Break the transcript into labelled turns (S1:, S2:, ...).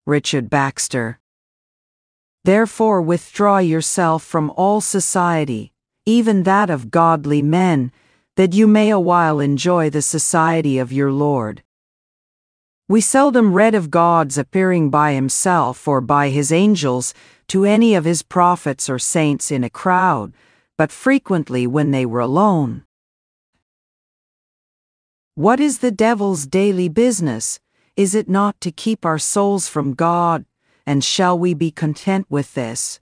S1: Richard Baxter. Therefore withdraw yourself from all society, even that of godly men, that you may a while enjoy the society of your Lord. We seldom read of God's appearing by himself or by his angels to any of his prophets or saints in a crowd, but frequently when they were alone. What is the devil's daily business? Is it not to keep our souls from God? And shall we be content with this?